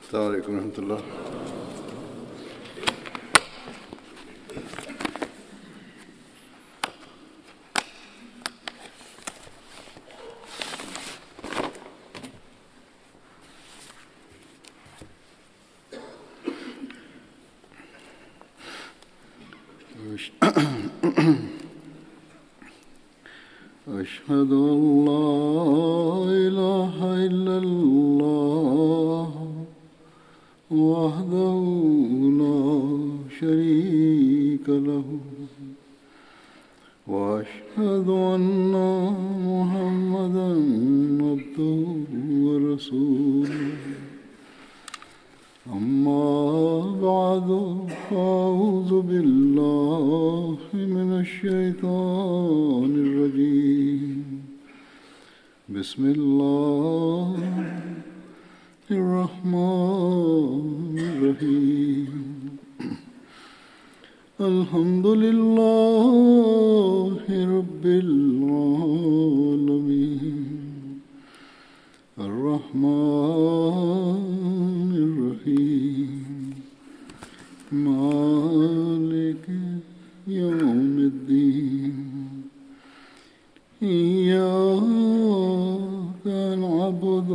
السلام عليكم ورحمة الله. أشهد أن لا إله إلا الله وحده لا شريك له وأشهد أن محمدا عبده ورسوله أما بعد فأعوذ بالله من الشيطان الرجيم بسم الله الرحمن الرحيم الحمد لله رب العالمين الرحمن الرحيم مالك يوم الدين إياك نعبد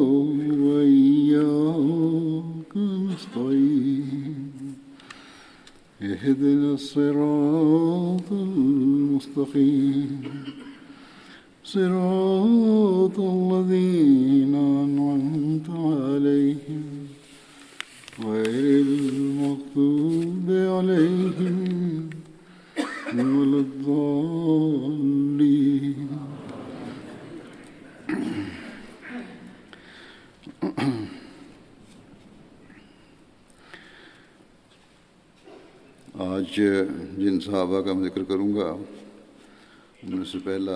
وإياك نستعين اهدنا الصراط المستقيم صراط الذين أنعمت عليهم غير المغضوب عليهم ولا الضالين. आज जिन सहाबा का मैं जिक्र करूँगा उनमें से पहला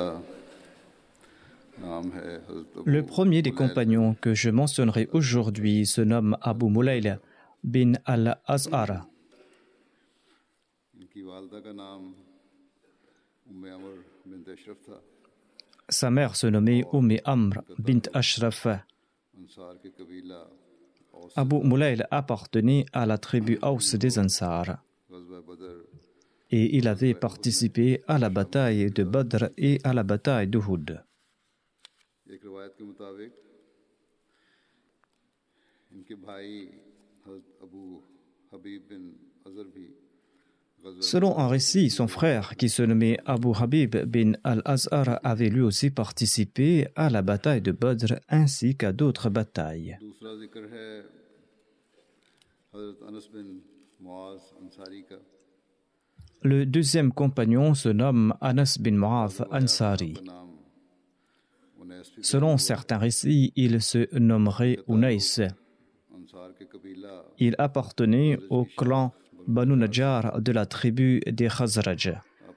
Le premier des compagnons que je mentionnerai aujourd'hui se nomme Abu Mulayl bin al-Azhar. Sa mère se nommait Amr bint Ashraf. Abu Mulayl appartenait à la tribu Aus des Ansar. Et il avait participé à la bataille de Badr et à la bataille d'Uhud. Selon un récit, son frère, qui se nommait Abu Habib bin al-Azhar, avait lui aussi participé à la bataille de Badr ainsi qu'à d'autres batailles. Le deuxième compagnon se nomme Anas bin Mu'adh Ansari. Selon certains récits, il se nommerait Unais. Il appartenait au clan Banu Najjar de la tribu des Khazraj.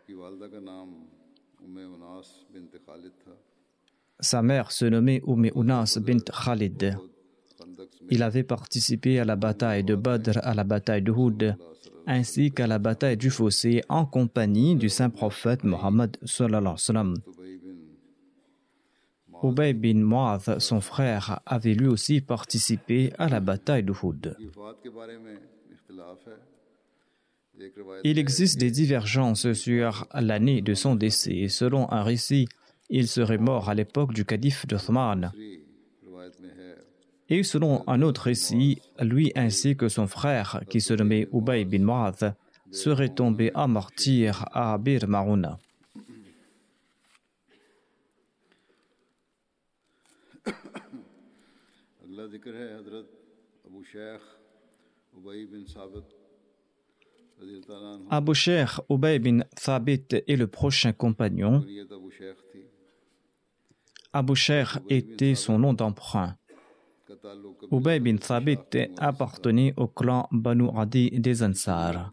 Sa mère se nommait Unas bint Khalid. Il avait participé à la bataille de Badr, à la bataille d'Uhud, ainsi qu'à la bataille du Fossé en compagnie du saint prophète Mohammed sallallahu alayhi wa sallam. Ubay bin Mu'adh, son frère, avait lui aussi participé à la bataille d'Uhud. Il existe des divergences sur l'année de son décès. Selon un récit, il serait mort à l'époque du calife d'Othman. Et selon un autre récit, lui ainsi que son frère, qui se nommait Ubay bin Mu'adh, seraient tombés en martyr à Bir Marouna. Abu Sheikh Ubay bin Thabit est le prochain compagnon. Abu Sheikh était son nom d'emprunt. Ubay bin Thabit appartenait au clan Banu Adi des Ansar.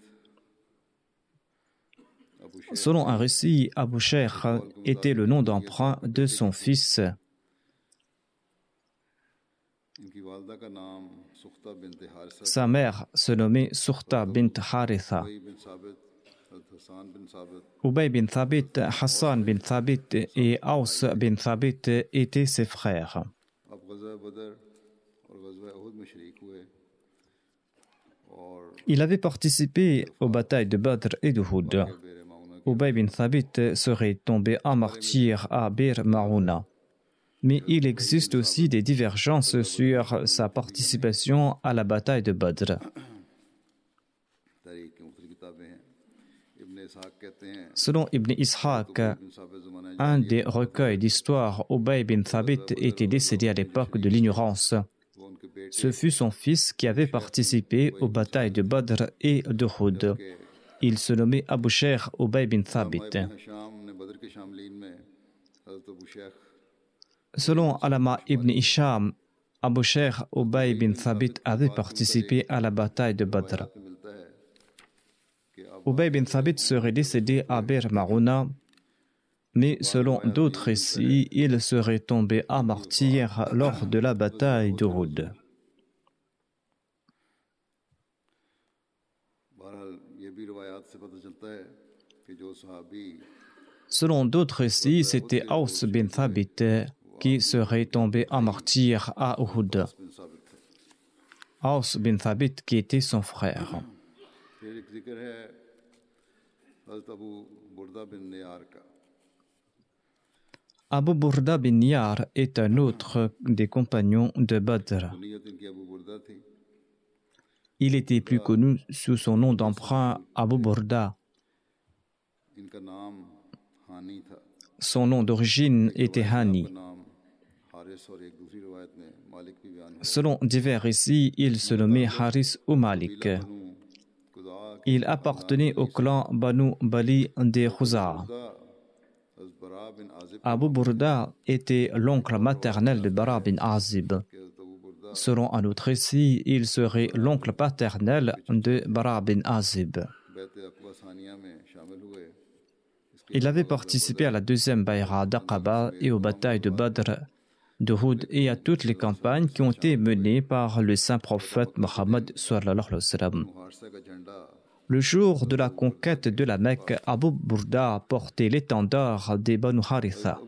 Selon un récit, Abu Sheikh était le nom d'emprunt de son fils. Sa mère se nommait Sukhta bint Haritha. Ubay bin Thabit, Hassan bin Thabit et Aus bin Thabit étaient ses frères. Il avait participé aux batailles de Badr et d'Uhud. Ubay bin Thabit serait tombé en martyr à Bir Maouna. Mais il existe aussi des divergences sur sa participation à la bataille de Badr. Selon Ibn Ishaq, un des recueils d'histoire, Ubay bin Thabit était décédé à l'époque de l'ignorance. Ce fut son fils qui avait participé aux batailles de Badr et d'Uhud. Il se nommait Abu Sheikh Ubay bin Thabit. Selon Alama ibn Hisham, Abu Sheikh Ubay bin Thabit avait participé à la bataille de Badr. Ubay bin Thabit serait décédé à Bir Maouna, mais selon d'autres récits, il serait tombé en martyr lors de la bataille d'Uhud. Selon d'autres récits, c'était Aus bin Thabit qui serait tombé en martyr à Uhud. Aus bin Thabit qui était son frère. Abu Burda bin Niyar est un autre des compagnons de Badr. Il était plus connu sous son nom d'emprunt Abu Burda. Son nom d'origine était Hani. Selon divers récits, il se nommait Haris ou Malik. Il appartenait au clan Banu Bali des Khuza'a. Abu Burda était l'oncle maternel de Bara bin Azib. Selon un autre récit, il serait l'oncle paternel de Bara bin Azib. Il avait participé à la deuxième Bayra d'Aqaba et aux batailles de Badr, d'Uhud et à toutes les campagnes qui ont été menées par le saint prophète Mohammed sallallahu alayhi wa sallam. Le jour de la conquête de la Mecque, Abu Burda portait l'étendard des Banu Haritha.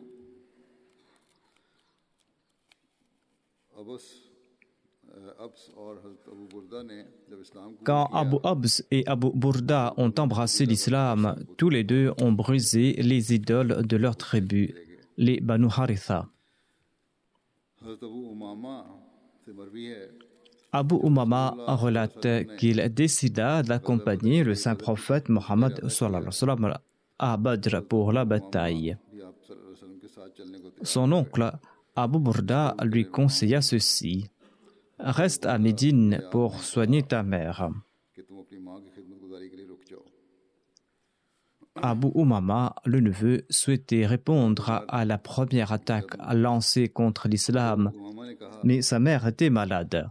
Quand Abu Abs et Abu Burda ont embrassé l'islam, tous les deux ont brisé les idoles de leur tribu, les Banu Haritha. Abu Umama relate qu'il décida d'accompagner le saint prophète Mohammed sallallahu alayhi wa sallam à Badr pour la bataille. Son oncle Abu Burda lui conseilla ceci: reste à Médine pour soigner ta mère. Abu Umama, le neveu, souhaitait répondre à la première attaque lancée contre l'islam, mais sa mère était malade.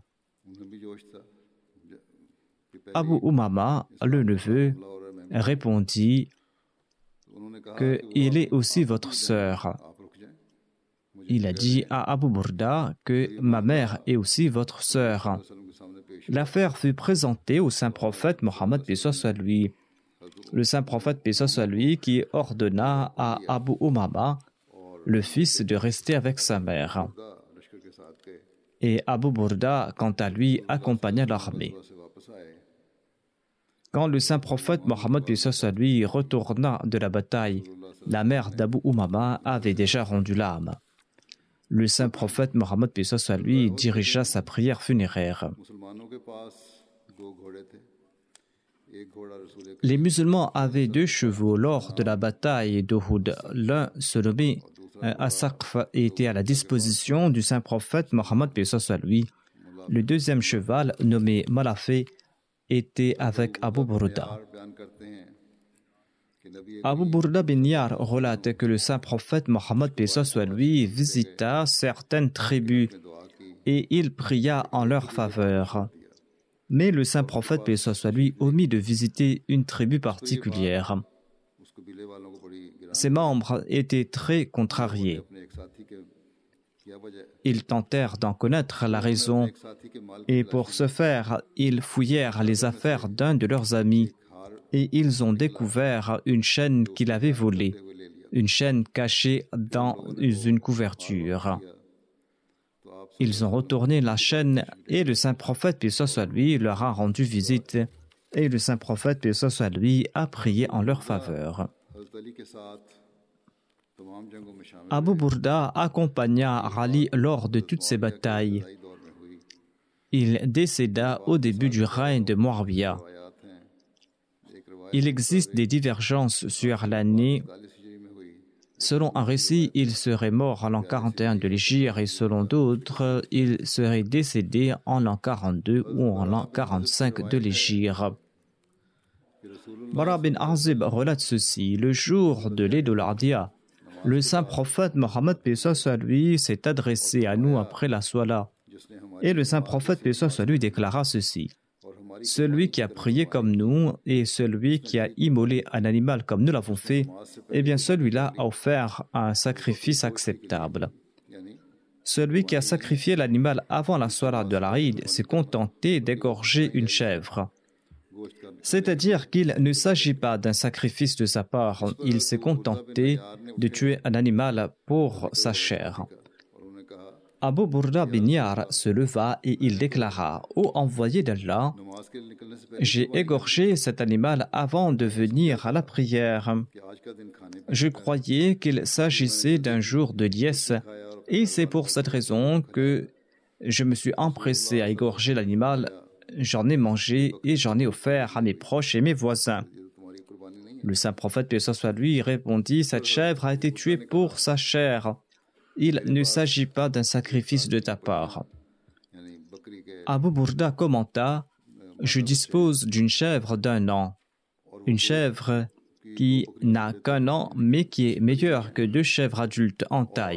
Abu Umama, le neveu, répondit qu'il est aussi votre sœur. Il a dit à Abu Burda que ma mère est aussi votre sœur. L'affaire fut présentée au saint prophète Mohammed paix soit lui. Le saint prophète paix soit lui qui ordonna à Abu Umama, le fils, de rester avec sa mère. Et Abu Burda, quant à lui, accompagna l'armée. Quand le saint prophète Mohammed paix soit lui retourna de la bataille, la mère d'Abu Umama avait déjà rendu l'âme. Le saint prophète Mohammed paix soit lui dirigea sa prière funéraire. Les musulmans avaient 2 chevaux lors de la bataille d'Uhud. L'un se nommait Asaqf et était à la disposition du saint prophète Mohammed paix soit lui. Le deuxième cheval, nommé Malafé, était avec Abu Burda. Abu Burda bin Niyar relate que le saint prophète Mohammed paix soit lui visita certaines tribus et il pria en leur faveur. Mais le saint prophète paix soit lui omit de visiter une tribu particulière. Ses membres étaient très contrariés. Ils tentèrent d'en connaître la raison et pour ce faire, ils fouillèrent les affaires d'un de leurs amis et ils ont découvert une chaîne qu'il avait volée, une chaîne cachée dans une couverture. Ils ont retourné la chaîne et le saint prophète, paix soit lui, leur a rendu visite. Et le saint prophète, paix soit lui, a prié en leur faveur. Abu Burda accompagna Ali lors de toutes ces batailles. Il décéda au début du règne de Muawiyah. Il existe des divergences sur l'année. Selon un récit, il serait mort en l'an 41 de l'Hégire et selon d'autres, il serait décédé en l'an 42 ou en l'an 45 de l'Hégire. Bara bin Azib relate ceci. Le jour de l'Eid al-Adha, le saint prophète Mohammed paix soit lui s'est adressé à nous après la Salat. Et le saint prophète paix soit lui déclara ceci. Celui qui a prié comme nous et celui qui a immolé un animal comme nous l'avons fait, eh bien celui-là a offert un sacrifice acceptable. Celui qui a sacrifié l'animal avant la Salat de l'Aïd s'est contenté d'égorger une chèvre. C'est-à-dire qu'il ne s'agit pas d'un sacrifice de sa part, il s'est contenté de tuer un animal pour sa chair. Abu Burda bin Yar se leva et il déclara « Ô envoyé d'Allah, j'ai égorgé cet animal avant de venir à la prière. Je croyais qu'il s'agissait d'un jour de liesse et c'est pour cette raison que je me suis empressé à égorger l'animal. J'en ai mangé et j'en ai offert à mes proches et mes voisins. » Le saint prophète, paix soit lui, répondit « Cette chèvre a été tuée pour sa chair. Il ne s'agit pas d'un sacrifice de ta part. » Abu Burda commenta « Je dispose d'une chèvre d'1 an. Une chèvre qui n'a qu'1 an, mais qui est meilleure que 2 chèvres adultes en taille. »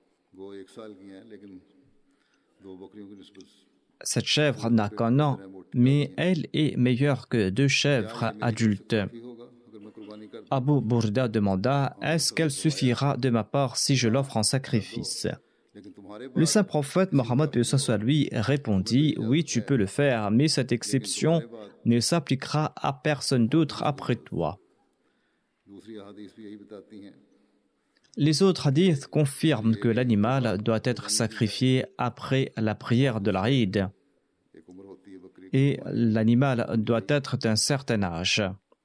Cette chèvre n'a qu'1 an, mais elle est meilleure que 2 chèvres adultes. Abu Burda demanda « Est-ce qu'elle suffira de ma part si je l'offre en sacrifice ?» Le saint prophète Mohammed paix soit lui répondit « Oui, tu peux le faire, mais cette exception ne s'appliquera à personne d'autre après toi. » Les autres hadiths confirment que l'animal doit être sacrifié après la prière de l'Aïd et l'animal doit être d'un certain âge.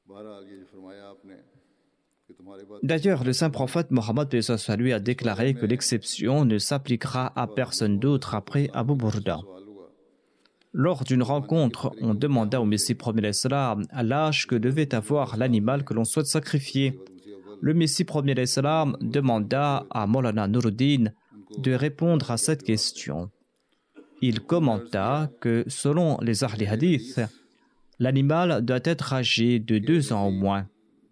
D'ailleurs, le saint prophète Mohammed paix soit lui a déclaré que l'exception ne s'appliquera à personne d'autre après Abu Burda. Lors d'une rencontre, on demanda au Messie premier l'Islam à l'âge que devait avoir l'animal que l'on souhaite sacrifier. Le Messie premier l'Islam demanda à Maulana Nuruddin de répondre à cette question. Il commenta que selon les Ahli Hadith, l'animal doit être âgé de 2 ans au moins.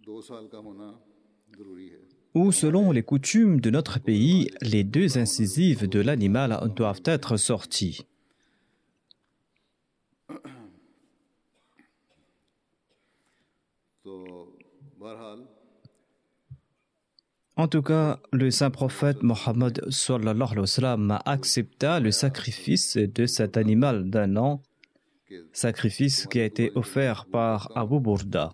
Ou selon les coutumes de notre pays, les 2 incisives de l'animal doivent être sorties. En tout cas, le saint prophète Mohammed sallallahu alayhi wa sallam accepta le sacrifice de cet animal d'1 an, sacrifice qui a été offert par Abu Burda.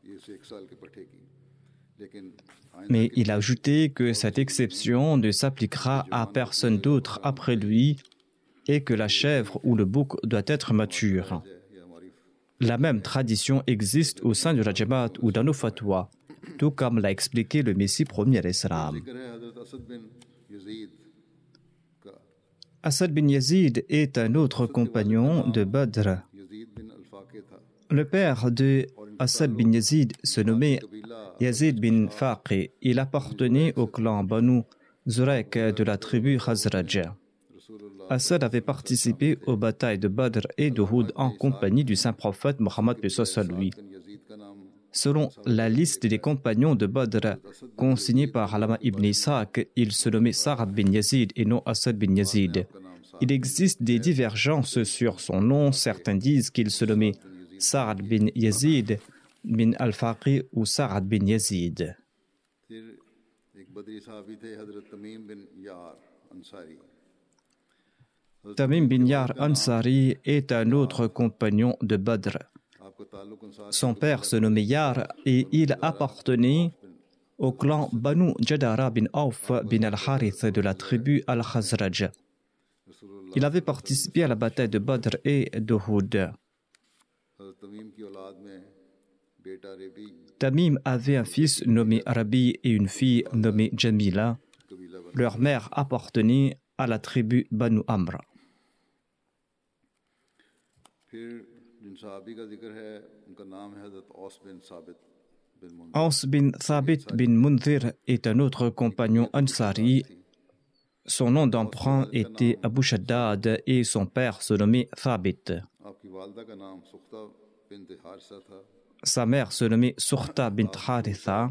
Mais il a ajouté que cette exception ne s'appliquera à personne d'autre après lui et que la chèvre ou le bouc doit être mature. La même tradition existe au sein de la Jamaat ou dans nos fatwas, tout comme l'a expliqué le Messie premier l'Islam. Asad bin Yazid est un autre compagnon de Badr. Le père de Asad bin Yazid se nommait Yazid bin Faqi. Il appartenait au clan Banu Zurek de la tribu Khazraj. Asad avait participé aux batailles de Badr et d'Uhud en compagnie du saint prophète Mohammed paix soit lui. Selon la liste des compagnons de Badr consignée par Alama ibn Ishaq, il se nommait Sa'ad bin Yazid et non Asad bin Yazid. Il existe des divergences sur son nom. Certains disent qu'il se nommait Sa'ad bin Yazid bin al-Faqi ou Sa'ad bin Yazid. Tamim bin Yar Ansari est un autre compagnon de Badr. Son père se nommait Yar et il appartenait au clan Banu Jadara bin Auf bin al-Harith de la tribu al-Khazraj. Il avait participé à la bataille de Badr et d'Uhud. Tamim avait un fils nommé Rabi et une fille nommée Jamila. Leur mère appartenait à la tribu Banu Amr. Aus bin Thabit bin Munzir est un autre compagnon ansari. Son nom d'emprunt était Abu Shaddad et son père se nommait Thabit. Sa mère se nommait Sukhta bint Haritha.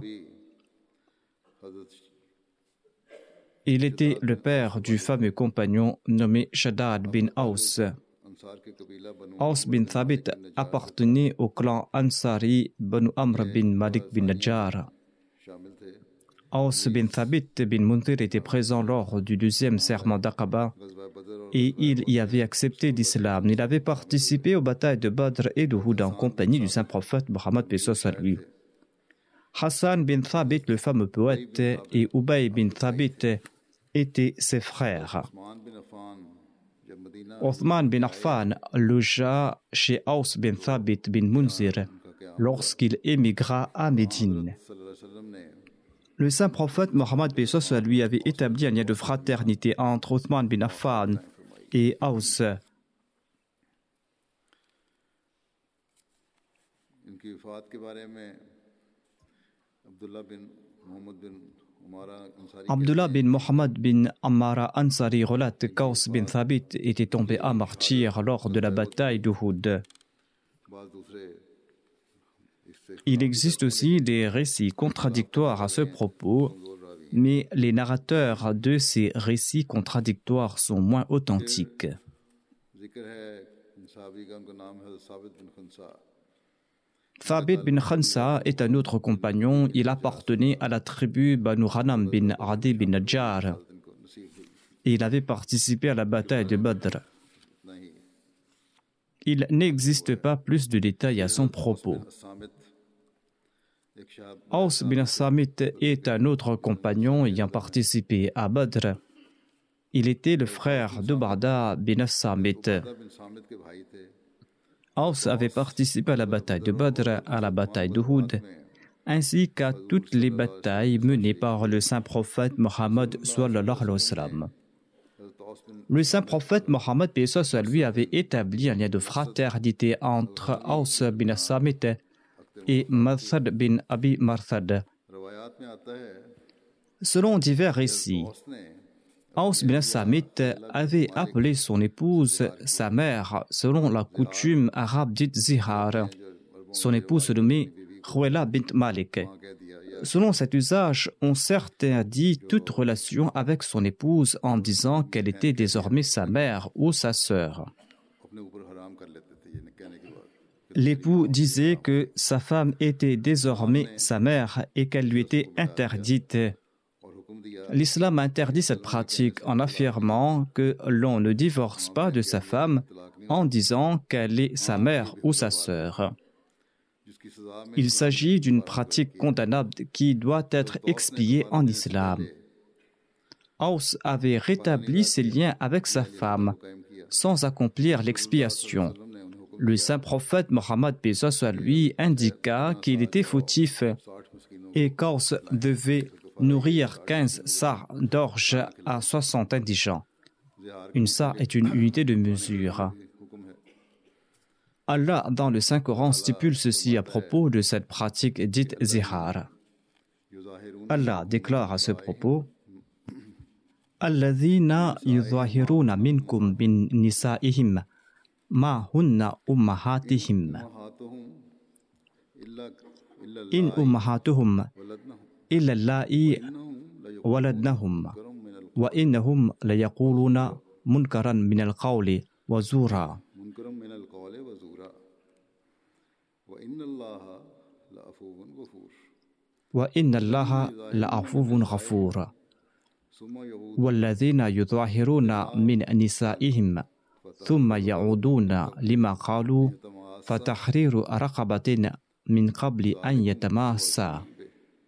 Il était le père du fameux compagnon nommé Shaddad bin Aus. Aus bin Thabit appartenait au clan Ansari Banu Amr bin Malik bin Najjar. Aus bin Thabit bin Munzir était présent lors du deuxième serment d'Aqaba et il y avait accepté l'islam. Il avait participé aux batailles de Badr et d'Uhud en compagnie du saint prophète Mohammed paix soit sur lui. Hassan bin Thabit, le fameux poète, et Ubay bin Thabit étaient ses frères. Othman bin Affan logea chez Aus bin Thabit bin Munzir lorsqu'il émigra à Médine. Le saint prophète Mohammed paix soit sur lui avait établi un lien de fraternité entre Othman bin Affan et Aus. Abdullah bin Mohammed bin Ammara Ansari relate qu'Aus bin Thabit était tombé à martyr lors de la bataille d'Uhud. Il existe aussi des récits contradictoires à ce propos, mais les narrateurs de ces récits contradictoires sont moins authentiques. Thabit bin Khansa est un autre compagnon. Il appartenait à la tribu Banu Ghanam bin Adi bin Najjar et il avait participé à la bataille de Badr. Il n'existe pas plus de détails à son propos. Aus bin Samit est un autre compagnon ayant participé à Badr. Il était le frère de Barda bin Samit. Aus avait participé à la bataille de Badr, à la bataille d'Uhud, ainsi qu'à toutes les batailles menées par le saint prophète Mohammed sallallahu alayhi wa sallam. Le saint prophète Mohammed paix soit sur lui avait établi un lien de fraternité entre Aus bin Samit et Marthad bin Abi Marthad. Selon divers récits, Aus bin Samit avait appelé son épouse sa mère selon la coutume arabe dite Zihar. Son épouse se nommait Khouela bint Malik. Selon cet usage, on certains dit toute relation avec son épouse en disant qu'elle était désormais sa mère ou sa sœur. L'époux disait que sa femme était désormais sa mère et qu'elle lui était interdite. L'islam interdit cette pratique en affirmant que l'on ne divorce pas de sa femme en disant qu'elle est sa mère ou sa sœur. Il s'agit d'une pratique condamnable qui doit être expiée en islam. Aus avait rétabli ses liens avec sa femme sans accomplir l'expiation. Le saint prophète Mohammed paix soit sur lui indiqua qu'il était fautif et qu'Aus devait nourrir 15 sars d'orge à 60 indigents. Une sar est une unité de mesure. Allah, dans le Saint-Coran, stipule ceci à propos de cette pratique dite zihar. Allah déclare à ce propos: Alladhina yudhahiruna minkum bin nisa'ihim ma hunna ummahatihim in ummahatuhum illa allai waladnahum wa innahum layaquluna munkaran min al-qawli wa zura wa inna allaha la'afuwun ghafur والذين يظاهرون من نسائهم ثم يعودون لما قالوا فتحرير رقبة من قبل أن يتماسا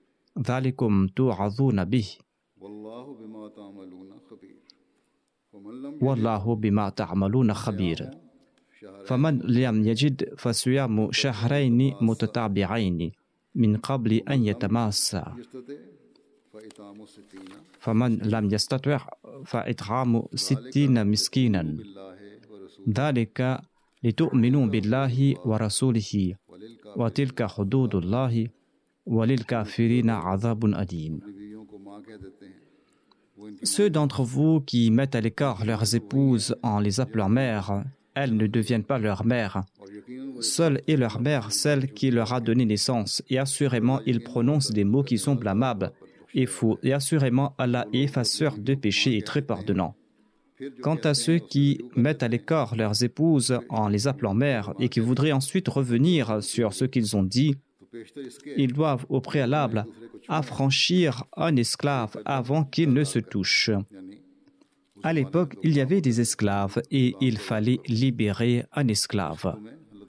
ذلكم توعظون به Wallahu bima ta'maluna khabir. فمن لم يجد فصيام شهرين متتابعين من قبل أن يتماسا فمن لم يستطع فإطعام 60 مسكينا ذلك لتؤمنوا بالله ورسوله وتلك حدود الله وللكافرين عذاب أليم. Ceux d'entre vous qui mettent à l'écart leurs épouses en les appelant mères, elles ne deviennent pas leur mère. Seule est leur mère celle qui leur a donné naissance, et assurément ils prononcent des mots qui sont blâmables et faux, et assurément Allah est effaceur de péchés et très pardonnant. Quant à ceux qui mettent à l'écart leurs épouses en les appelant mères et qui voudraient ensuite revenir sur ce qu'ils ont dit, ils doivent au préalable affranchir un esclave avant qu'il ne se touche. À l'époque, il y avait des esclaves et il fallait libérer un esclave.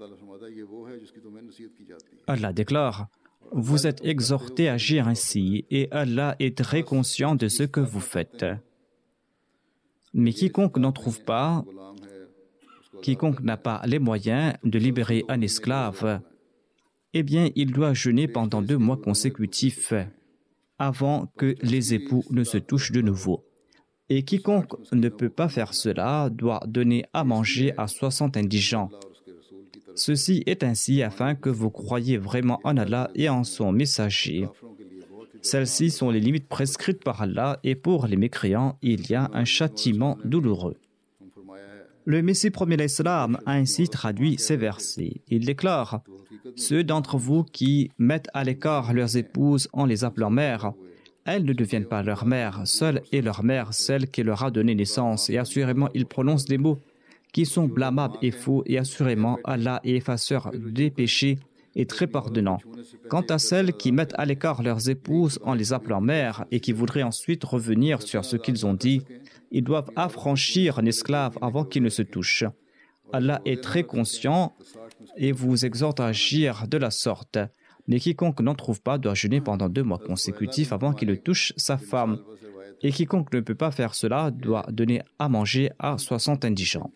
Allah déclare: vous êtes exhortés à agir ainsi et Allah est très conscient de ce que vous faites. Mais quiconque n'en trouve pas, quiconque n'a pas les moyens de libérer un esclave, eh bien, il doit jeûner pendant 2 mois consécutifs avant que les époux ne se touchent de nouveau. Et quiconque ne peut pas faire cela doit donner à manger à 60 indigents. Ceci est ainsi afin que vous croyiez vraiment en Allah et en son messager. Celles-ci sont les limites prescrites par Allah et pour les mécréants, il y a un châtiment douloureux. Le Messie premier l'Islam a ainsi traduit ces versets. Il déclare: ceux d'entre vous qui mettent à l'écart leurs épouses en les appelant mères, elles ne deviennent pas leur mère, seule est leur mère celle qui leur a donné naissance, et assurément ils prononcent des mots qui sont blâmables et faux, et assurément Allah est effaceur des péchés et très pardonnant. Quant à celles qui mettent à l'écart leurs épouses en les appelant mères et qui voudraient ensuite revenir sur ce qu'ils ont dit, ils doivent affranchir un esclave avant qu'il ne se touche. Allah est très conscient et vous exhorte à agir de la sorte. Mais quiconque n'en trouve pas doit jeûner pendant 2 mois consécutifs avant qu'il ne touche sa femme. Et quiconque ne peut pas faire cela doit donner à manger à 60 indigents.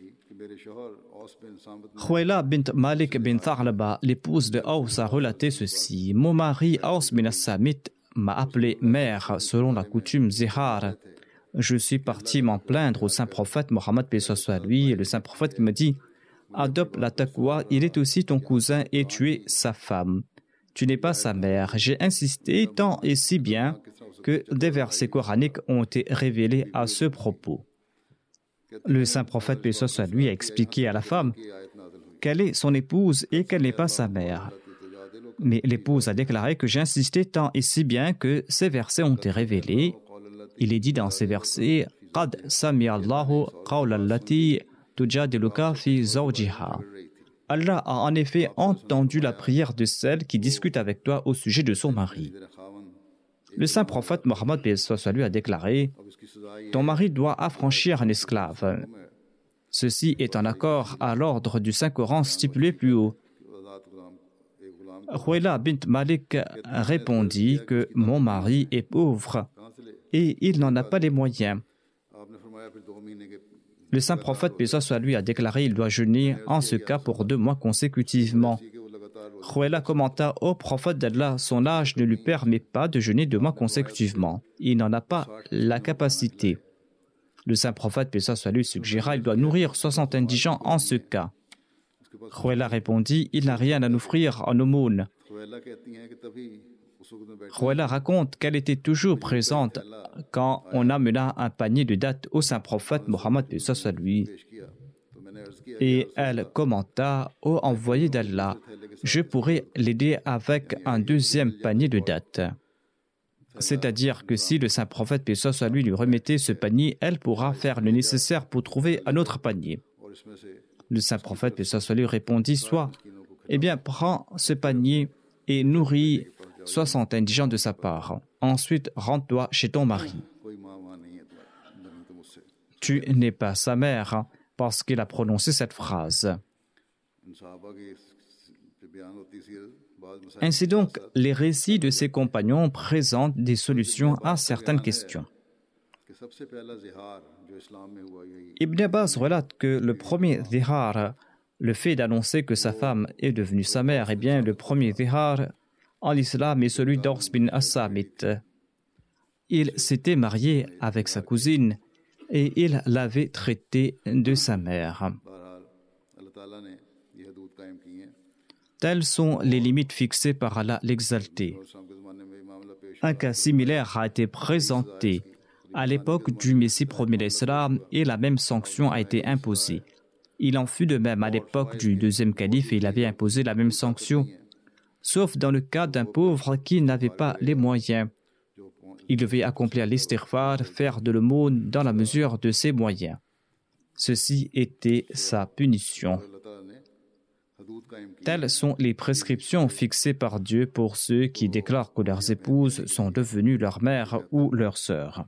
Khuwaila bint Malik bin Tha'laba, l'épouse de Aws, a relaté ceci: mon mari Aws bin As-Samit m'a appelé mère selon la coutume Zihar. Je suis parti m'en plaindre au saint prophète Mohammed paix soit lui, et le saint prophète me dit: adopte la taqwa, il est aussi ton cousin et tu es sa femme. Tu n'es pas sa mère. J'ai insisté tant et si bien que des versets coraniques ont été révélés à ce propos. Le saint prophète paix soit lui a expliqué à la femme qu'elle est son épouse et qu'elle n'est pas sa mère. Mais l'épouse a déclaré que j'ai insisté tant et si bien que ces versets ont été révélés. Il est dit dans ces versets: Qad sami Allahu qawla allati tujadiluka fi zawjiha. Allah a en effet entendu la prière de celle qui discute avec toi au sujet de son mari. Le saint prophète Mohammed paix soit lui a déclaré: ton mari doit affranchir un esclave. Ceci est en accord à l'ordre du Saint-Coran stipulé plus haut. Khuwaila bint Malik répondit que mon mari est pauvre et il n'en a pas les moyens. Le saint prophète paix soit lui a déclaré: il doit jeûner en ce cas pour 2 mois consécutivement. Khuwaila commenta: ô prophète d'Allah, son âge ne lui permet pas de jeûner 2 mois consécutivement. Il n'en a pas la capacité. Le saint prophète paix soit lui suggéra: il doit nourrir 60 indigents en ce cas. Khuwaila répondit: il n'a rien à nous offrir en aumône. Khuwaila raconte qu'elle était toujours présente quand on amena un panier de dattes au saint prophète Mohammed paix soit lui. Et elle commenta: ô envoyé d'Allah, je pourrais l'aider avec un 2e panier de dattes. C'est-à-dire que si le saint prophète paix soit lui lui remettait ce panier, elle pourra faire le nécessaire pour trouver un autre panier. Le saint prophète paix soit lui répondit: soit, eh bien prends ce panier et nourris 60 indigents de sa part. Ensuite, rends-toi chez ton mari. Tu n'es pas sa mère, parce qu'il a prononcé cette phrase. Ainsi donc, les récits de ses compagnons présentent des solutions à certaines questions. Ibn Abbas relate que le premier dhihar, le fait d'annoncer que sa femme est devenue sa mère, eh bien le premier dhihar en islam est celui d'Aws bin As-Samit. Il s'était marié avec sa cousine et il l'avait traitée de sa mère. Telles sont les limites fixées par Allah l'Exalté. Un cas similaire a été présenté à l'époque du Messie premier d'Islam et la même sanction a été imposée. Il en fut de même à l'époque du deuxième calife et il avait imposé la même sanction, sauf dans le cas d'un pauvre qui n'avait pas les moyens. Il devait accomplir l'istighfar, faire de l'aumône dans la mesure de ses moyens. Ceci était sa punition. Telles sont les prescriptions fixées par Dieu pour ceux qui déclarent que leurs épouses sont devenues leur mère ou leur sœur.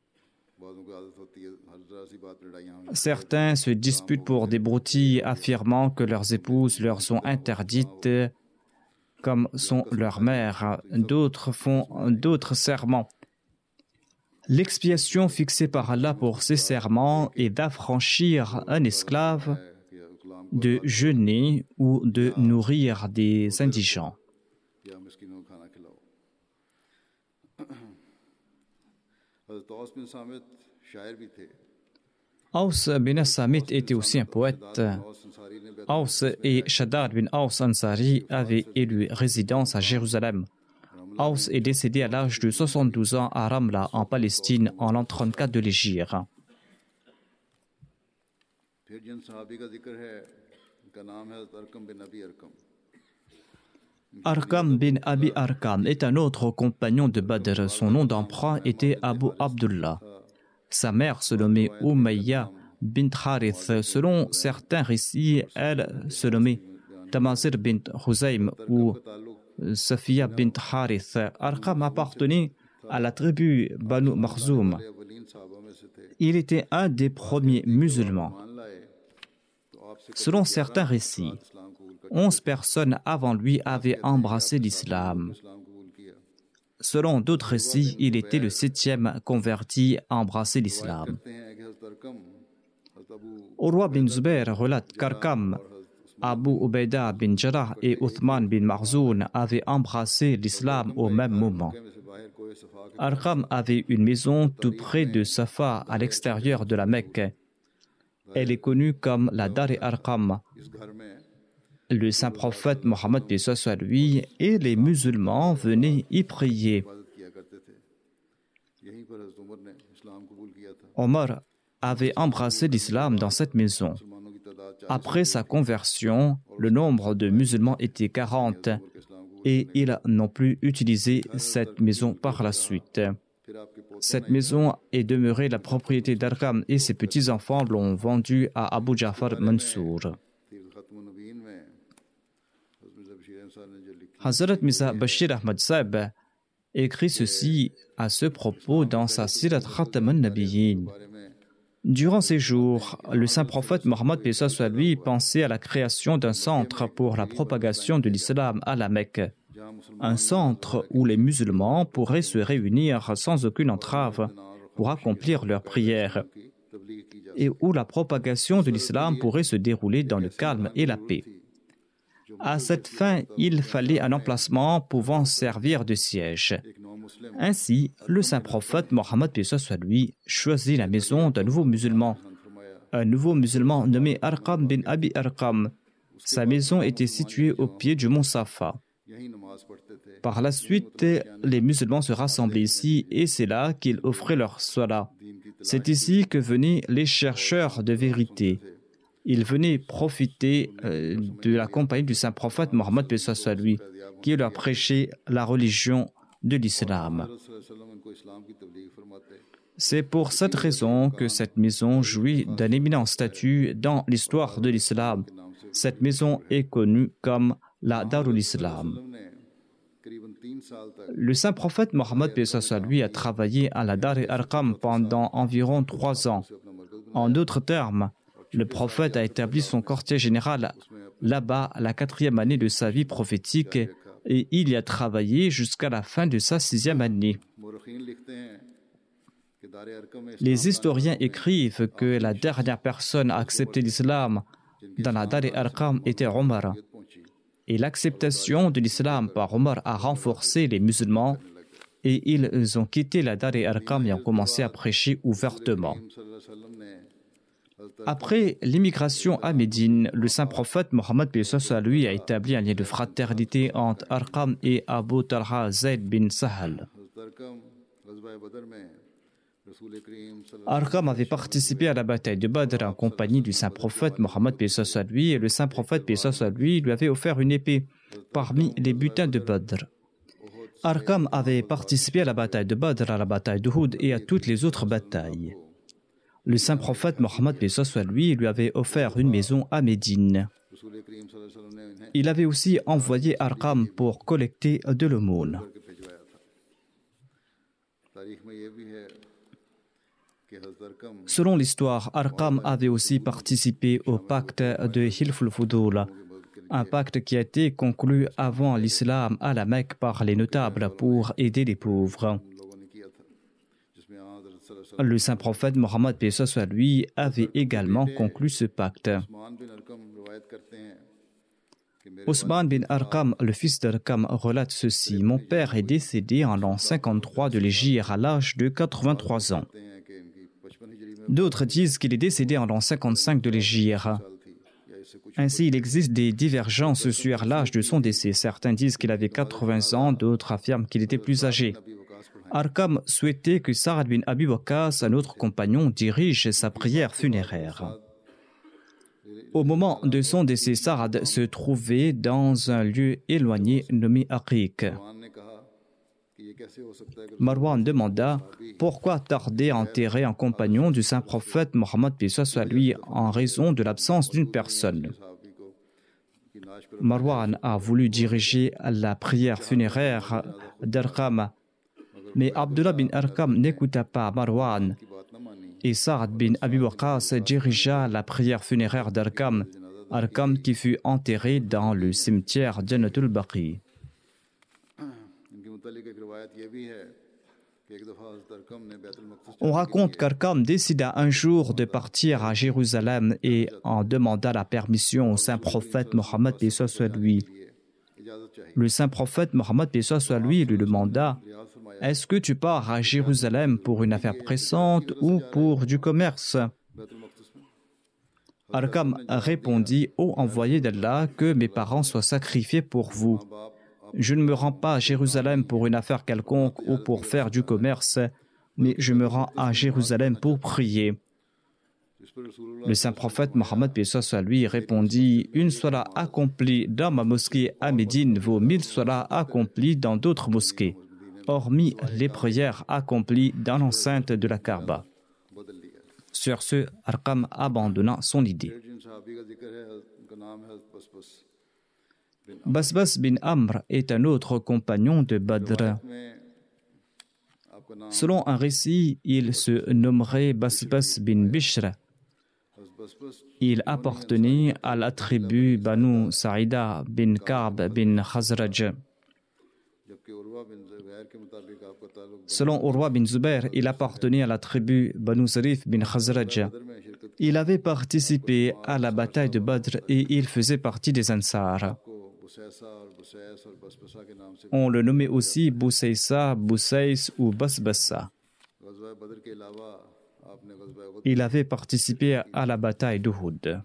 Certains se disputent pour des broutilles affirmant que leurs épouses leur sont interdites comme sont leurs mères. D'autres font d'autres serments. L'expiation fixée par Allah pour ces serments est d'affranchir un esclave, de jeûner ou de nourrir des indigents. Aws bin As-Samit était aussi un poète. Aws et Shaddad bin Aws Ansari avaient élu résidence à Jérusalem. Aws est décédé à l'âge de 72 ans à Ramla, en Palestine, en l'an 34 de l'Hégire. Arqam bin Abi Arqam est un autre compagnon de Badr. Son nom d'emprunt était Abu Abdullah. Sa mère se nommait Umayya bint Harith. Selon certains récits, elle se nommait Tamazir bint Huzaym ou Safiya bint Harith. Arqam appartenait à la tribu Banu Makhzoum. Il était un des premiers musulmans. Selon certains récits, 11 personnes avant lui avaient embrassé l'islam. Selon d'autres récits, il était le 7e converti à embrasser l'islam. Urwa bin Zubair relate qu'Arqam, Abu Ubaida bin Jarrah et Uthman bin Marzoun avaient embrassé l'islam au même moment. Arqam avait une maison tout près de Safa, à l'extérieur de la Mecque. Elle est connue comme la Dar-e-Arqam. Le saint prophète Mohammed soit lui et les musulmans venaient y prier. Omar avait embrassé l'islam dans cette maison. Après sa conversion, le nombre de musulmans était 40 et ils n'ont plus utilisé cette maison par la suite. Cette maison est demeurée la propriété d'Arqam et ses petits-enfants l'ont vendue à Abu Ja'far Mansour. Hazrat Mirza Bashir Ahmad Sahib écrit ceci à ce propos dans sa Sirat Khatam an-Nabiyyin. Durant ces jours, le saint prophète Mohammed soit lui pensait à la création d'un centre pour la propagation de l'islam à la Mecque. Un centre où les musulmans pourraient se réunir sans aucune entrave pour accomplir leurs prières et où la propagation de l'islam pourrait se dérouler dans le calme et la paix. À cette fin, il fallait un emplacement pouvant servir de siège. Ainsi, le saint prophète Mohammed lui choisit la maison d'un nouveau musulman. Un nouveau musulman nommé Arqam bin Abi Arqam. Sa maison était située au pied du mont Safa. Par la suite, les musulmans se rassemblaient ici et c'est là qu'ils offraient leur salat. C'est ici que venaient les chercheurs de vérité. Ils venaient profiter de la compagnie du saint prophète Mohammed lui, qui leur prêchait la religion de l'islam. C'est pour cette raison que cette maison jouit d'un éminent statut dans l'histoire de l'islam. Cette maison est connue comme la Darul Islam. Le saint prophète Mohammed lui a travaillé à la Dar-e-Arqam pendant environ 3 ans. En d'autres termes, le prophète a établi son quartier général là-bas à la 4e année de sa vie prophétique et il y a travaillé jusqu'à la fin de sa 6e année. Les historiens écrivent que la dernière personne à accepter l'islam dans la Dar-e-Arqam était Omar. Et l'acceptation de l'islam par Omar a renforcé les musulmans et ils ont quitté la Dar-e-Arqam et ont commencé à prêcher ouvertement. Après l'immigration à Médine, le saint prophète Mohammed lui a établi un lien de fraternité entre Arqam et Abu Talha Zayd bin Sahal. Arqam avait participé à la bataille de Badr en compagnie du saint prophète Mohammed lui et le saint prophète lui avait offert une épée parmi les butins de Badr. Arqam avait participé à la bataille de Badr, à la bataille d'Uhud et à toutes les autres batailles. Le saint prophète Mohammed lui avait offert une maison à Médine. Il avait aussi envoyé Arqam pour collecter de l'aumône. Selon l'histoire, Arqam avait aussi participé au pacte de Hilf al-Fudul, un pacte qui a été conclu avant l'islam à la Mecque par les notables pour aider les pauvres. Le saint prophète Mohammed lui avait également conclu ce pacte. Osman bin Arqam, le fils d'Arqam, relate ceci. Mon père est décédé en l'an 53 de l'Hégire à l'âge de 83 ans. D'autres disent qu'il est décédé en l'an 55 de l'Hégire. Ainsi, il existe des divergences sur l'âge de son décès. Certains disent qu'il avait 80 ans, d'autres affirment qu'il était plus âgé. Arqam souhaitait que Sa'ad bin Abi Waqqas, un autre compagnon, dirige sa prière funéraire. Au moment de son décès, Sa'ad se trouvait dans un lieu éloigné nommé Aqiq. Marwan demanda pourquoi tarder à enterrer un compagnon du saint prophète Mohammed lui en raison de l'absence d'une personne. Marwan a voulu diriger la prière funéraire d'Arqam, mais Abdullah bin Arqam n'écouta pas Marwan et Sa'ad bin Abi Waqqas dirigea la prière funéraire d'Arqam, Arqam qui fut enterré dans le cimetière Jannatul Baqi. On raconte qu'Arqam décida un jour de partir à Jérusalem et en demanda la permission au saint prophète Mohammed lui. Le saint prophète Mohammed lui demanda: est-ce que tu pars à Jérusalem pour une affaire pressante ou pour du commerce? Arqam répondit: ô envoyé d'Allah, que mes parents soient sacrifiés pour vous. Je ne me rends pas à Jérusalem pour une affaire quelconque ou pour faire du commerce, mais je me rends à Jérusalem pour prier. Le saint prophète Mohammed lui répondit: une salat accomplie dans ma mosquée à Médine vaut 1000 salats accomplis dans d'autres mosquées, hormis les prières accomplies dans l'enceinte de la Kaaba. Sur ce, Arqam abandonna son idée. Basbas bin Amr est un autre compagnon de Badr. Selon un récit, il se nommerait Basbas bin Bishr. Il appartenait à la tribu Banu Sa'ida bin Ka'b bin Khazraj. Selon Urwa bin Zubair, il appartenait à la tribu Banu Zarif bin Khazraj. Il avait participé à la bataille de Badr et il faisait partie des Ansar. On le nommait aussi Boussaïsa, Boussaïs ou Basbassa. Il avait participé à la bataille d'Uhud.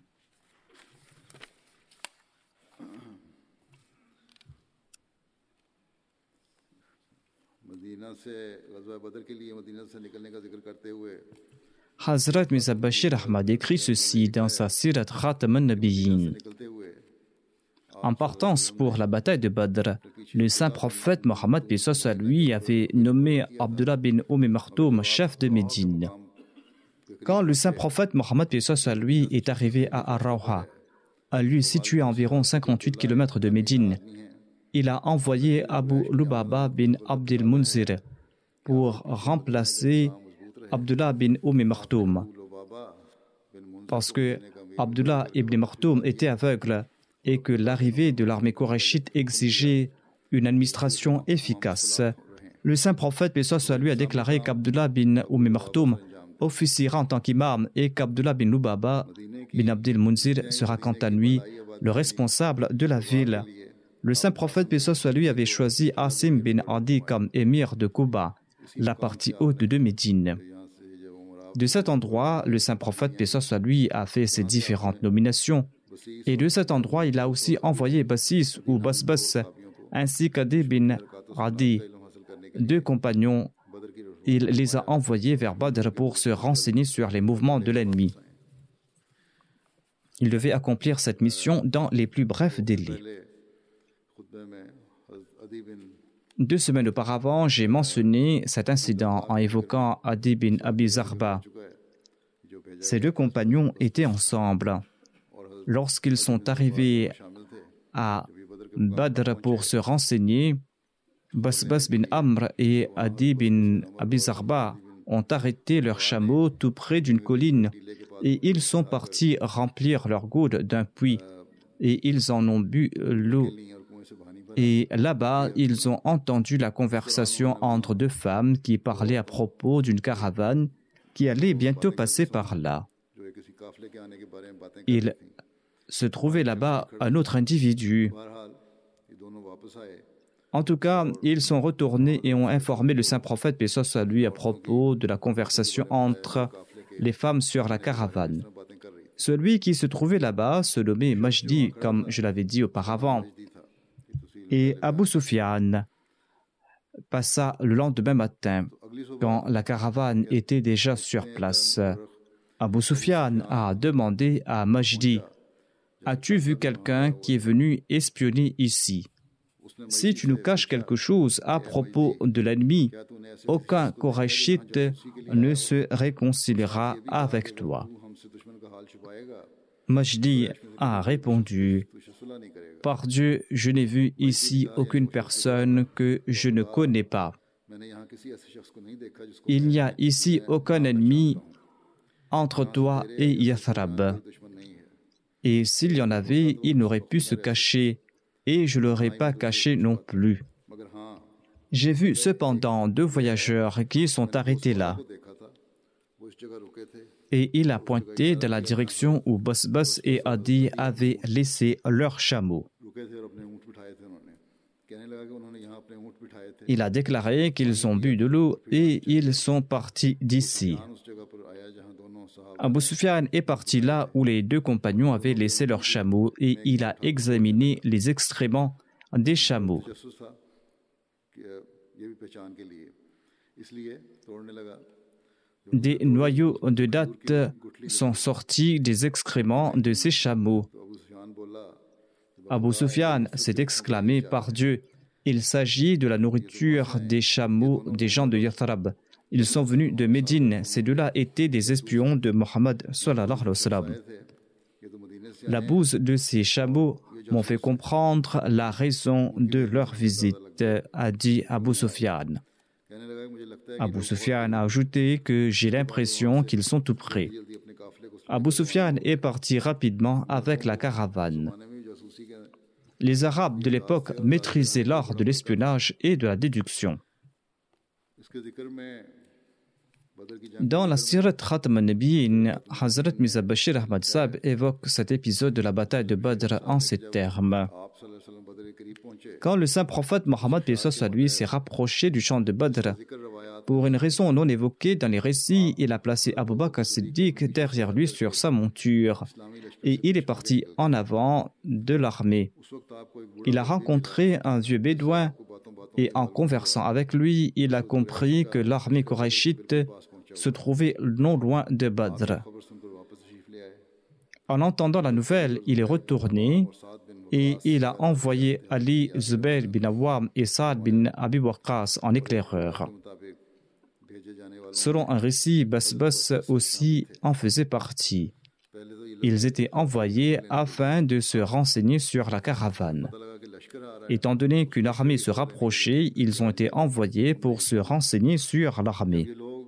Hazrat Mirza Bashir Ahmad écrit ceci dans sa Sirat Khatam al-Nabiyyin. En partance pour la bataille de Badr, le saint prophète Mohammed lui avait nommé Abdullah bin Maktoum chef de Médine. Quand le saint prophète Mohammed lui est arrivé à Ar-Rawha, un lieu situé à environ 58 km de Médine, il a envoyé Abu Lubaba bin Abdil Munzir pour remplacer Abdullah bin Maktoum. Parce que Abdullah ibn Maktoum était aveugle et que l'arrivée de l'armée qurayshite exigeait une administration efficace, Le saint prophète, paix soit lui, a déclaré qu'Abdullah bin Maktoum officiera en tant qu'imam et qu'Abdullah bin Lubaba bin Abdil Munzir sera quant à lui le responsable de la ville. Le saint prophète, paix soit lui, avait choisi Asim bin Adi comme émir de Quba, la partie haute de Médine. De cet endroit, le saint prophète, paix soit lui, a fait ses différentes nominations. Et de cet endroit, il a aussi envoyé Bassis ou Basbas, ainsi qu'Adi bin Adi, 2 compagnons. Il les a envoyés vers Badr pour se renseigner sur les mouvements de l'ennemi. Il devait accomplir cette mission dans les plus brefs délais. 2 semaines auparavant, j'ai mentionné cet incident en évoquant Adi bin Abi Zarba. Ces 2 compagnons étaient ensemble. Lorsqu'ils sont arrivés à Badr pour se renseigner, Basbas bin Amr et Adi bin Abi Zarba ont arrêté leurs chameaux tout près d'une colline et ils sont partis remplir leur gourde d'un puits et ils en ont bu l'eau. Et là-bas, ils ont entendu la conversation entre 2 femmes qui parlaient à propos d'une caravane qui allait bientôt passer par là. Il se trouvait là-bas un autre individu. En tout cas, ils sont retournés et ont informé le saint prophète, paix soit lui, à propos de la conversation entre les femmes sur la caravane. Celui qui se trouvait là-bas se nommait Majdi, comme je l'avais dit auparavant. Et Abu Sufyan passa le lendemain matin, quand la caravane était déjà sur place. Abu Sufyan a demandé à Majdi, « As-tu vu quelqu'un qui est venu espionner ici ? Si tu nous caches quelque chose à propos de l'ennemi, aucun Qurayshite ne se réconciliera avec toi. » Majdi a répondu, « Par Dieu, je n'ai vu ici aucune personne que je ne connais pas. Il n'y a ici aucun ennemi entre toi et Yathrab. Et s'il y en avait, il n'aurait pu se cacher, et je ne l'aurais pas caché non plus. J'ai vu cependant 2 voyageurs qui sont arrêtés là. » Et il a pointé dans la direction où Basbas et Adi avaient laissé leurs chameaux. Il a déclaré qu'ils ont bu de l'eau et ils sont partis d'ici. Abu Sufyan est parti là où les 2 compagnons avaient laissé leurs chameaux et il a examiné les excréments des chameaux. Des noyaux de dattes sont sortis des excréments de ces chameaux. Abu Sufyan s'est exclamé, « Par Dieu, il s'agit de la nourriture des chameaux des gens de Yathrab. Ils sont venus de Médine. Ces 2-là étaient des espions de Mohammed sallallahu alayhi wa sallam. La bouse de ces chameaux m'ont fait comprendre la raison de leur visite, a dit Abu Sufyan. Abu Sufyan a ajouté que j'ai l'impression qu'ils sont tout près. Abu Sufyan est parti rapidement avec la caravane. Les Arabes de l'époque maîtrisaient l'art de l'espionnage et de la déduction. Dans la Sirat Khatam al-Nabiyyin, Hazrat Mirza Bashir Ahmad Sahib évoque cet épisode de la bataille de Badr en ces termes. Quand le saint prophète Mohammed lui s'est rapproché du champ de Badr, pour une raison non évoquée dans les récits, il a placé Abu Bakr as-Siddiq derrière lui sur sa monture et il est parti en avant de l'armée. Il a rencontré un vieux bédouin et en conversant avec lui, il a compris que l'armée quraishite se trouvait non loin de Badr. En entendant la nouvelle, il est retourné et il a envoyé Ali, Zubayr bin Awam et Saad bin Abi Waqqas en éclaireur. Selon un récit, Basbas aussi en faisait partie. Ils étaient envoyés afin de se renseigner sur la caravane. Étant donné qu'une armée se rapprochait, ils ont été envoyés pour se renseigner sur l'armée.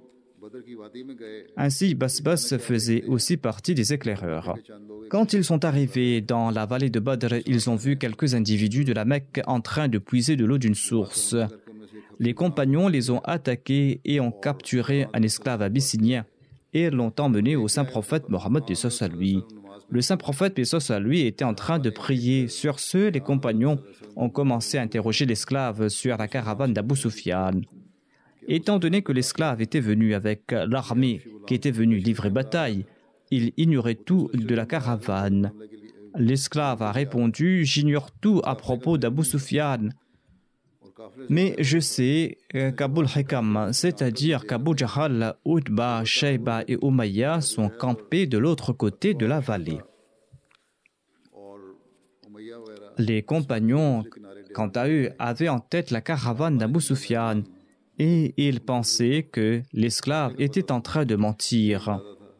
Ainsi, Basbas faisait aussi partie des éclaireurs. Quand ils sont arrivés dans la vallée de Badr, ils ont vu quelques individus de la Mecque en train de puiser de l'eau d'une source. Les compagnons les ont attaqués et ont capturé un esclave abyssinien et l'ont emmené au saint prophète Mohammed paix soit sur lui. Le saint prophète paix soit sur lui était en train de prier. Sur ce, les compagnons ont commencé à interroger l'esclave sur la caravane d'Abu Sufyan. Étant donné que l'esclave était venu avec l'armée qui était venue livrer bataille, il ignorait tout de la caravane. L'esclave a répondu « J'ignore tout à propos d'Abu Sufyan. Mais je sais qu'Abul Hikam, c'est-à-dire qu'Abu Jahal, Utba, Shayba et Umayya sont campés de l'autre côté de la vallée. » Les compagnons, quant à eux, avaient en tête la caravane d'Abu Sufyan et ils pensaient que l'esclave était en train de mentir.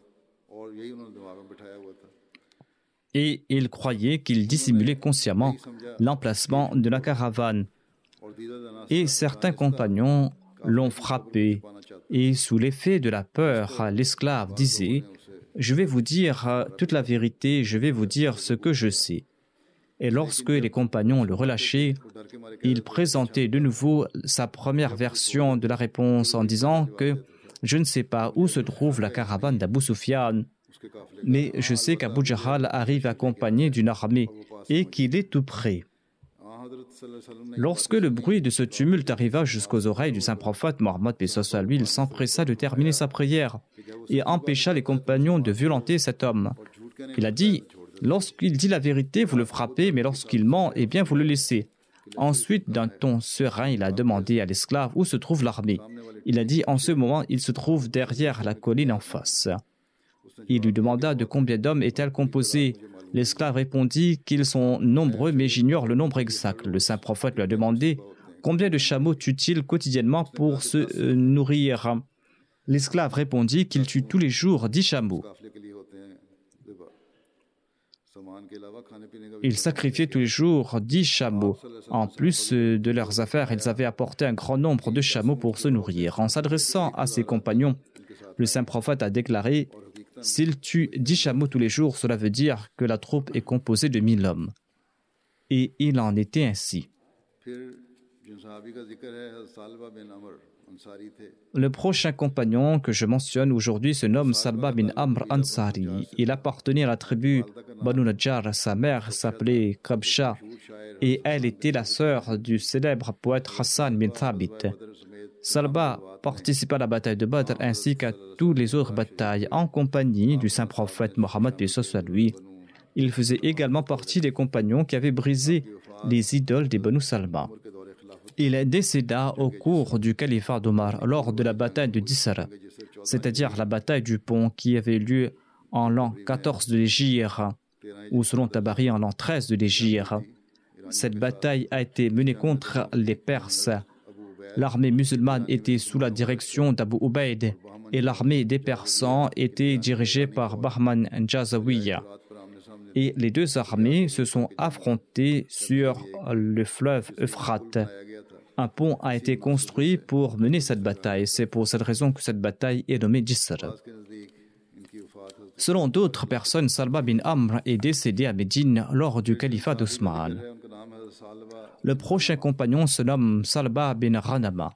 Et ils croyaient qu'il dissimulait consciemment l'emplacement de la caravane. Et certains compagnons l'ont frappé. Et sous l'effet de la peur, l'esclave disait « Je vais vous dire toute la vérité, je vais vous dire ce que je sais. » Et lorsque les compagnons le relâchaient, il présentait de nouveau sa première version de la réponse en disant que « Je ne sais pas où se trouve la caravane d'Abu Sufyan, mais je sais qu'Abu Jahal arrive accompagné d'une armée et qu'il est tout près. » Lorsque le bruit de ce tumulte arriva jusqu'aux oreilles du saint prophète Mohammed paix soit sur lui, il s'empressa de terminer sa prière et empêcha les compagnons de violenter cet homme. Il a dit « Lorsqu'il dit la vérité, vous le frappez, mais lorsqu'il ment, eh bien vous le laissez. » Ensuite, d'un ton serein, il a demandé à l'esclave où se trouve l'armée. Il a dit « En ce moment, il se trouve derrière la colline en face. » Il lui demanda de combien d'hommes est-elle composée. L'esclave répondit qu'ils sont nombreux, mais j'ignore le nombre exact. Le saint prophète lui a demandé combien de chameaux tue-t-il quotidiennement pour se nourrir. L'esclave répondit qu'il tue tous les jours 10 chameaux. Ils sacrifiaient tous les jours 10 chameaux. En plus de leurs affaires, ils avaient apporté un grand nombre de chameaux pour se nourrir. En s'adressant à ses compagnons, le saint prophète a déclaré « S'il tue 10 chameaux tous les jours, cela veut dire que la troupe est composée de 1000 hommes. » Et il en était ainsi. Le prochain compagnon que je mentionne aujourd'hui se nomme Salba bin Amr Ansari. Il appartenait à la tribu Banu Najjar. Sa mère s'appelait Kabsha et elle était la sœur du célèbre poète Hassan bin Thabit. Salba participa à la bataille de Badr ainsi qu'à toutes les autres batailles en compagnie du saint prophète Mohammed paix soit sur lui. Il faisait également partie des compagnons qui avaient brisé les idoles des Banu Salma. Il décéda au cours du califat d'Omar lors de la bataille de Dissar, c'est-à-dire la bataille du pont qui avait lieu en l'an 14 de l'Hégire, ou selon Tabari en l'an 13 de l'Hégire. Cette bataille a été menée contre les Perses. L'armée musulmane était sous la direction d'Abu Ubaid et l'armée des Persans était dirigée par Bahman Jazawiya. Et les deux armées se sont affrontées sur le fleuve Euphrate. Un pont a été construit pour mener cette bataille. C'est pour cette raison que cette bataille est nommée Jisr. Selon d'autres personnes, Salba bin Amr est décédé à Médine lors du califat d'Ousmane. Le prochain compagnon se nomme Salba bin Ghanama.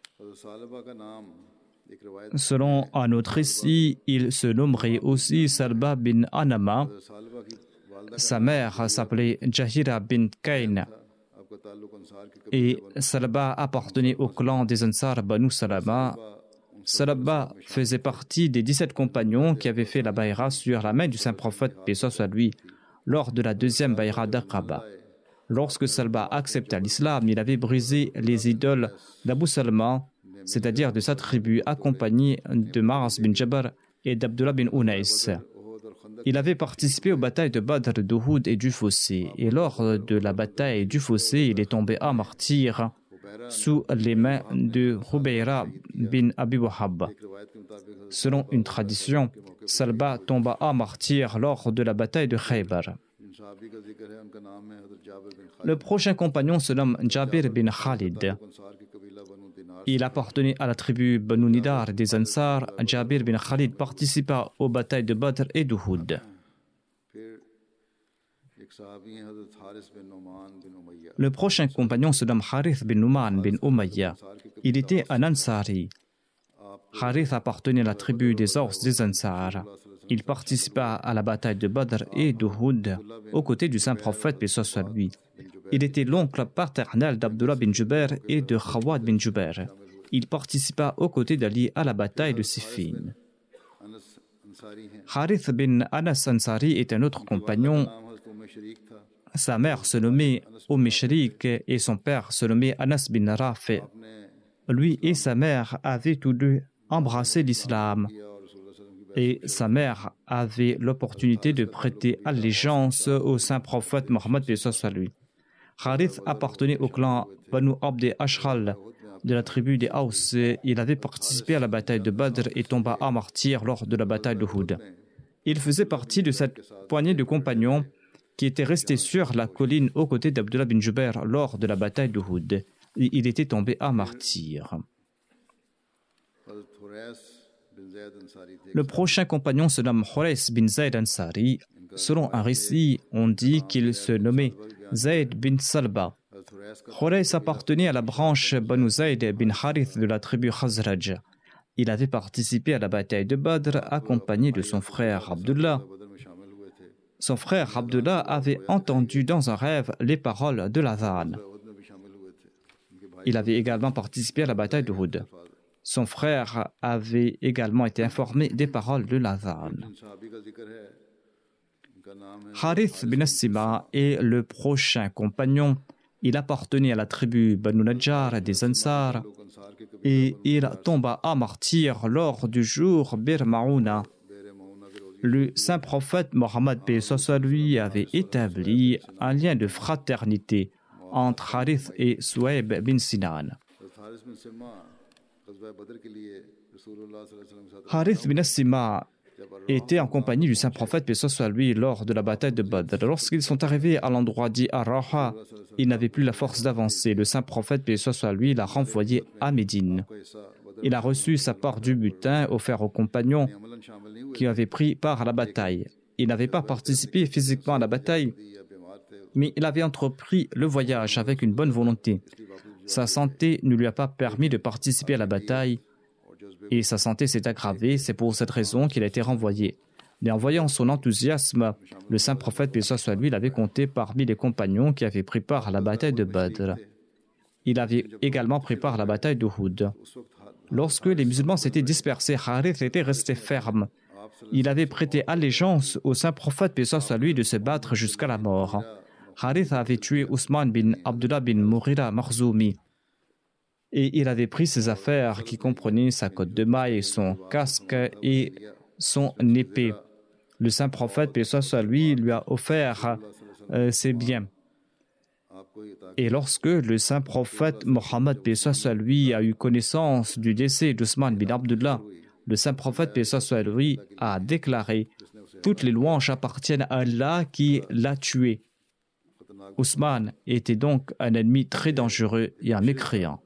Selon un autre récit, il se nommerait aussi Salba bin Anama. Sa mère s'appelait Jahira bin Kain. Et Salba appartenait au clan des Ansar Banu Salama. Salba faisait partie des 17 compagnons qui avaient fait la bayra sur la main du saint prophète paix soit sur lui lors de la deuxième bayra d'Aqaba. Lorsque Salba accepta l'islam, il avait brisé les idoles d'Abu Salma, c'est-à-dire de sa tribu, accompagné de Ma'as bin Jabbar et d'Abdullah bin Unais. Il avait participé aux batailles de Badr, d'Uhud et du Fossé. Et lors de la bataille du Fossé, il est tombé à martyr sous les mains de Hubayra bin Abi Wahab. Selon une tradition, Salba tomba à martyr lors de la bataille de Khaybar. Le prochain compagnon se nomme Jabir bin Khalid. Il appartenait à la tribu Banu Nidar des Ansar. Jabir bin Khalid participa aux batailles de Badr et d'Uhud. Le prochain compagnon se nomme Harith bin Numan bin Umayya. Il était un Ansari. Harith appartenait à la tribu des Aws des Ansar. Il participa à la bataille de Badr et d'Uhud aux côtés du saint prophète, paix soit sur lui. Il était l'oncle paternel d'Abdullah bin Jubair et de Khawad bin Jubair. Il participa aux côtés d'Ali à la bataille de Siffin. Harith bin Anas Ansari est un autre compagnon. Sa mère se nommait Shariq et son père se nommait Anas bin Rafi. Lui et sa mère avaient tous deux embrassé l'islam et sa mère avait l'opportunité de prêter allégeance au saint prophète Mohammed paix soit sur lui. Harith appartenait au clan Banu Abd Ashhal de la tribu des Aws. Il avait participé à la bataille de Badr et tomba à martyr lors de la bataille de Uhud. Il faisait partie de cette poignée de compagnons qui étaient restés sur la colline aux côtés d'Abdullah bin Jubair lors de la bataille de Uhud. Il était tombé à martyr. Le prochain compagnon se nomme Khurays bin Zayd Ansari. Selon un récit, on dit qu'il se nommait Zayd bin Salba. Khurays appartenait à la branche Banu Zayd bin Harith de la tribu Khazraj. Il avait participé à la bataille de Badr accompagné de son frère Abdullah. Son frère Abdullah avait entendu dans un rêve les paroles de l'Adhan. Il avait également participé à la bataille de Uhud. Son frère avait également été informé des paroles de l'Adhan. Harith bin As-Sima est le prochain compagnon. Il appartenait à la tribu Banu Najjar des Ansar et il tomba à martyr lors du jour Bir Maouna. Le saint prophète Mohammed paix soit sur lui avait établi un lien de fraternité entre Harith et Suhaib bin Sinan. Harith bin As-Sima était en compagnie du saint prophète paix soit sur lui lors de la bataille de Badr. Lorsqu'ils sont arrivés à l'endroit dit Ar-Raha, il n'avait plus la force d'avancer. Le saint prophète paix soit sur lui l'a renvoyé à Médine. Il a reçu sa part du butin offert aux compagnons qui avaient pris part à la bataille. Il n'avait pas participé physiquement à la bataille, mais il avait entrepris le voyage avec une bonne volonté. Sa santé ne lui a pas permis de participer à la bataille et sa santé s'est aggravée. C'est pour cette raison qu'il a été renvoyé. Mais en voyant son enthousiasme, le saint prophète, paix soit sur lui, l'avait compté parmi les compagnons qui avaient pris part à la bataille de Badr. Il avait également pris part à la bataille d'Uhud. Lorsque les musulmans s'étaient dispersés, Harith était resté ferme. Il avait prêté allégeance au saint prophète, paix soit sur lui, de se battre jusqu'à la mort. Harith avait tué Ousmane bin Abdullah bin Mughira Makhzoumi. Et il avait pris ses affaires qui comprenaient sa cotte de maille, son casque et son épée. Le saint prophète, paix soit sur lui a offert ses biens. Et lorsque le saint prophète Mohammed, paix soit sur lui, a eu connaissance du décès d'Ousmane bin Abdullah, le saint prophète, paix soit sur lui, a déclaré « Toutes les louanges appartiennent à Allah qui l'a tué ». Ousmane était donc un ennemi très dangereux et un mécréant.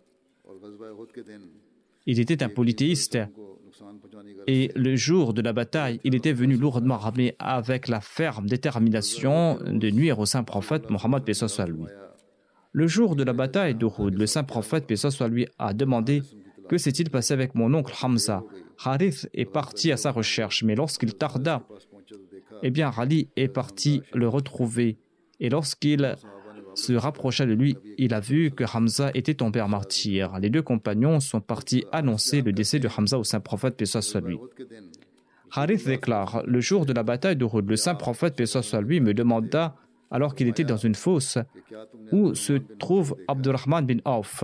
Il était un polythéiste et le jour de la bataille, il était venu lourdement armé avec la ferme détermination de nuire au saint prophète Mohammed paix soit sur lui. Le jour de la bataille d'Uhud, le saint prophète paix soit sur lui a demandé « Que s'est-il passé avec mon oncle Hamza ?» Harith est parti à sa recherche, mais lorsqu'il tarda, Ali est parti le retrouver. Et lorsqu'il se rapprocha de lui, il a vu que Hamza était tombé en martyr. Les deux compagnons sont partis annoncer le décès de Hamza au saint prophète paix soit sur lui. Harith déclare: le jour de la bataille d'Uhud, le saint prophète paix soit sur lui me demanda, alors qu'il était dans une fosse, où se trouve Abdurrahman bin Auf.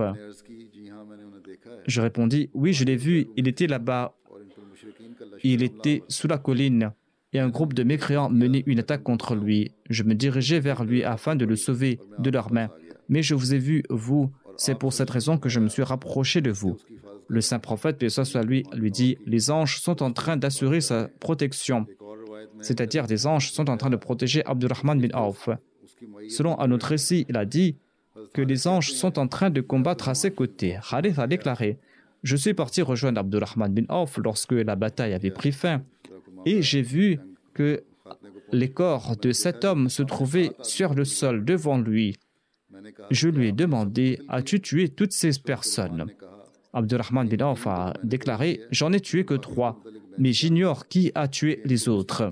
Je répondis: oui, je l'ai vu, il était là-bas. Il était sous la colline et un groupe de mécréants menait une attaque contre lui. Je me dirigeais vers lui afin de le sauver de leurs mains. Mais je vous ai vu, vous, c'est pour cette raison que je me suis rapproché de vous. Le saint prophète, paix soit sur lui dit: les anges sont en train d'assurer sa protection. C'est-à-dire, des anges sont en train de protéger Abdurrahman bin Auf. Selon un autre récit, il a dit que les anges sont en train de combattre à ses côtés. Harith a déclaré: je suis parti rejoindre Abdurrahman bin Auf lorsque la bataille avait pris fin et j'ai vu que les corps de 7 hommes se trouvaient sur le sol devant lui. Je lui ai demandé, as-tu tué toutes ces personnes? Abdurrahman bin Auf a déclaré, j'en ai tué que 3, mais j'ignore qui a tué les autres.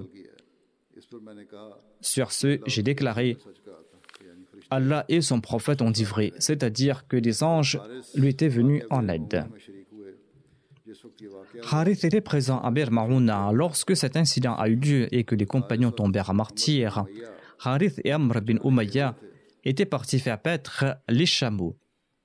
Sur ce, j'ai déclaré, Allah et son prophète ont dit vrai, c'est-à-dire que des anges lui étaient venus en aide. Harith était présent à Bir Maouna lorsque cet incident a eu lieu et que les compagnons tombèrent à martyrs. Harith et Amr bin Umayya étaient partis faire paître les chameaux.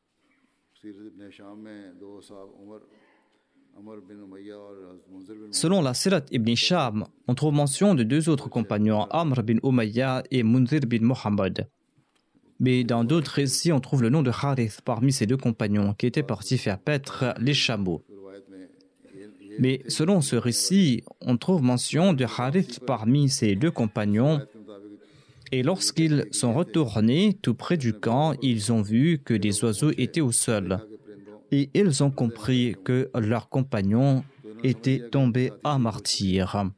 Selon la Sirat ibn Hisham, on trouve mention de 2 autres compagnons, Amr bin Umayya et Munzir bin Muhammad. Mais dans d'autres récits, on trouve le nom de Harith parmi ces 2 compagnons qui étaient partis faire paître les chameaux. Mais selon ce récit, on trouve mention de Harith parmi ces 2 compagnons. Et lorsqu'ils sont retournés tout près du camp, ils ont vu que des oiseaux étaient au sol. Et ils ont compris que leurs compagnons étaient tombés à martyr.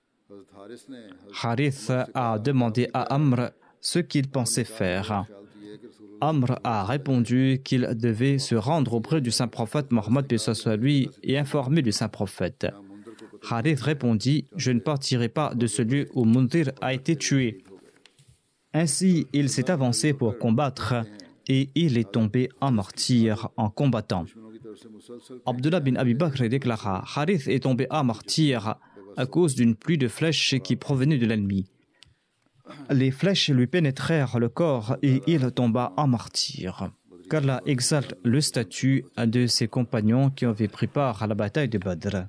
Harith a demandé à Amr ce qu'il pensait faire. Amr a répondu qu'il devait se rendre auprès du saint prophète Mohammed lui et informer du saint prophète. Harith répondit, je ne partirai pas de ce lieu où Munzir a été tué. Ainsi, il s'est avancé pour combattre et il est tombé en martyr en combattant. Abdullah bin Abi Bakr déclara, Harith est tombé en martyr à cause d'une pluie de flèches qui provenait de l'ennemi. Les flèches lui pénétrèrent le corps et il tomba en martyr. Qu'Allah exalte le statut de ses compagnons qui avaient pris part à la bataille de Badr.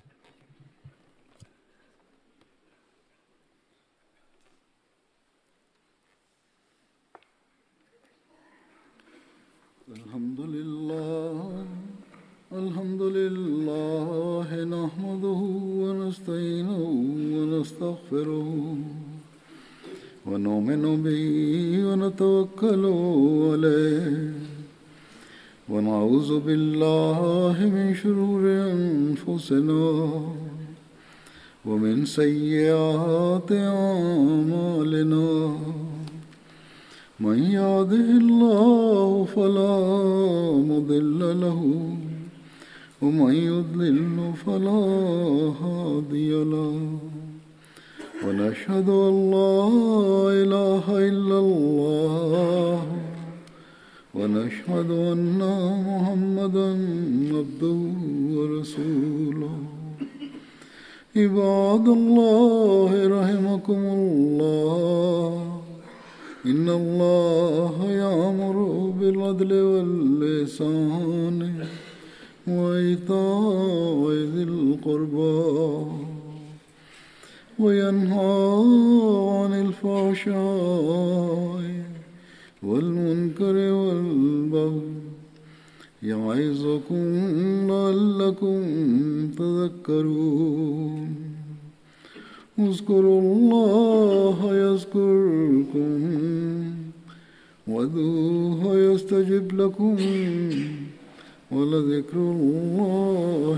Alhamdulillah, nahmaduhu wa nasta'inuhu wa nastaghfiruh. ونؤمن به ونتوكل عليه ونعوذ بالله من شرور أنفسنا ومن سيئات أعمالنا من يهده الله فلا مضل له ومن يضلل فلا هادي له ونشهد أن لا إله إلا الله ونشهد أن محمدا عبده ورسوله عباد الله رحمكم الله إن الله يأمر بالعدل والإحسان وإيتاء ذي القربى وينهى عن الفحشاء والمنكر والبغي يعظكم لعلكم تذكرون اذكروا الله يذكركم وادعوه يستجب لكم ولذكر الله